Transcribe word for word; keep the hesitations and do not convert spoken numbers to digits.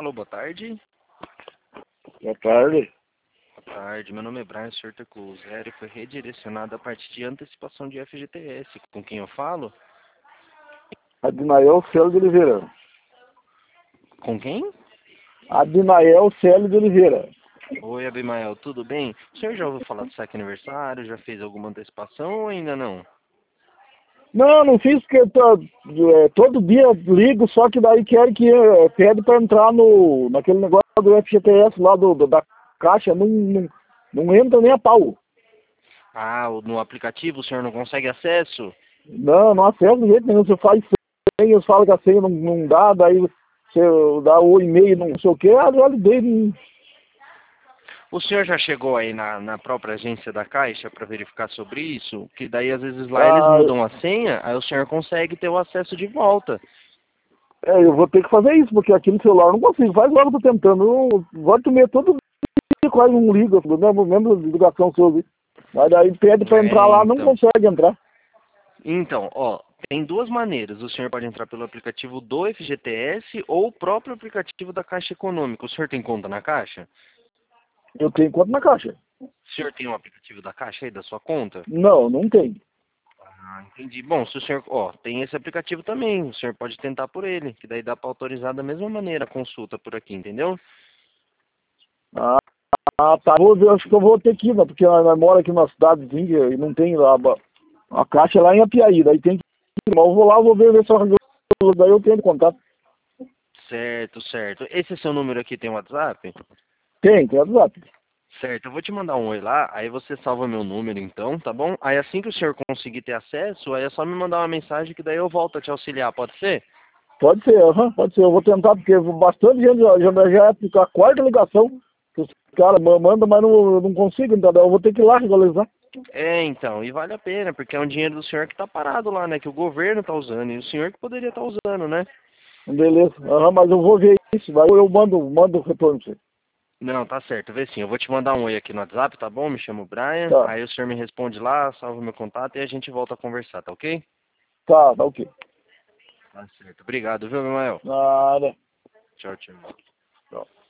Alô, boa tarde. Boa tarde. Boa tarde, meu nome é Brian, o senhor tocou o zero e foi redirecionado a partir de antecipação de F G T S. Com quem eu falo? Adinael Célio de Oliveira. Com quem? Adinael Célio de Oliveira. Oi, Abimael, tudo bem? O senhor já ouviu falar do saque aniversário? Já fez alguma antecipação ou ainda não? Não, não fiz porque tô, é, todo dia ligo, só que daí quer que é, pede para entrar no, naquele negócio do F G T S lá do, do- da caixa, não, não, não entra nem a pau. Ah, o- no aplicativo o senhor não consegue acesso? Não, não acessa de jeito nenhum. Você faz senha, você fala que a senha não, não dá, daí você dá o e-mail, não sei o que, ah, já liguei. não- O senhor já chegou aí na, na própria agência da Caixa para verificar sobre isso? Que daí às vezes lá eles Ah, mudam a senha, aí o senhor consegue ter o acesso de volta. é, eu vou ter que fazer isso, porque aqui no celular eu não consigo. Faz logo, tô tentando. Eu volto e meia todo dia, quase não liga, do mesmo, mesmo ligação sua ali. Mas daí pede pra entrar É, lá, não então. consegue entrar. Então, ó, tem duas maneiras. O senhor pode entrar pelo aplicativo do F G T S ou o próprio aplicativo da Caixa Econômica. O senhor tem conta na Caixa? Eu tenho conta na caixa. O senhor tem um aplicativo da Caixa aí, da sua conta? Não, não tem. Ah, entendi. Bom, se o senhor, ó, tem esse aplicativo também. O senhor pode tentar por ele, que daí dá para autorizar da mesma maneira a consulta por aqui, entendeu? Ah, ah, tá. Vou ver, acho que eu vou ter que ir, né, porque nós nós mora aqui numa cidadezinha e não tem lá a, a caixa é lá em Apiaí, daí tem que ir. Mas eu vou lá, vou ver, ver se eu, daí eu tenho contato. Certo, certo. Esse seu número aqui tem WhatsApp? Tem, tem WhatsApp. Certo, eu vou te mandar um oi lá, aí você salva meu número então, tá bom? Aí assim que o senhor conseguir ter acesso, aí é só me mandar uma mensagem que daí eu volto a te auxiliar, pode ser? Pode ser, aham, pode ser. Eu vou tentar, porque bastante gente já, já, já é a quarta ligação que os caras ma- mandam, mas não, não consigo, entendeu? Eu vou ter que ir lá regularizar. É, então, e vale a pena, porque é um dinheiro do senhor que tá parado lá, né? Que o governo tá usando, e o senhor que poderia estar usando, né? Beleza, aham, mas eu vou ver isso, aí eu mando, mando o retorno pra você. Não, tá certo, vê sim, eu vou te mandar um oi aqui no WhatsApp, tá bom? Me chamo Brian, Tá, aí o senhor me responde lá, salva meu contato e a gente volta a conversar, tá ok? tá, tá ok. Tá certo, obrigado, viu, Manuel? Nada. Tchau, tchau. Tchau.